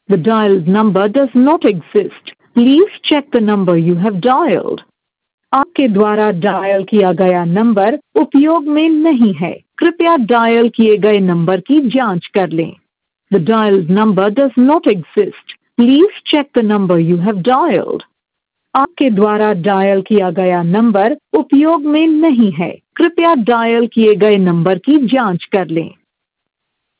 The dialed number does not exist. Please check the number you have dialed. आपके द्वारा dial किया गया number उपयोग में नहीं है। कृपया डायल किए गए नंबर की जांच कर लें। The dialed number does not exist. Please check the number you have dialed. आपके द्वारा डायल किया गया नंबर उपयोग में नहीं है। कृपया डायल किए गए नंबर की जांच कर लें।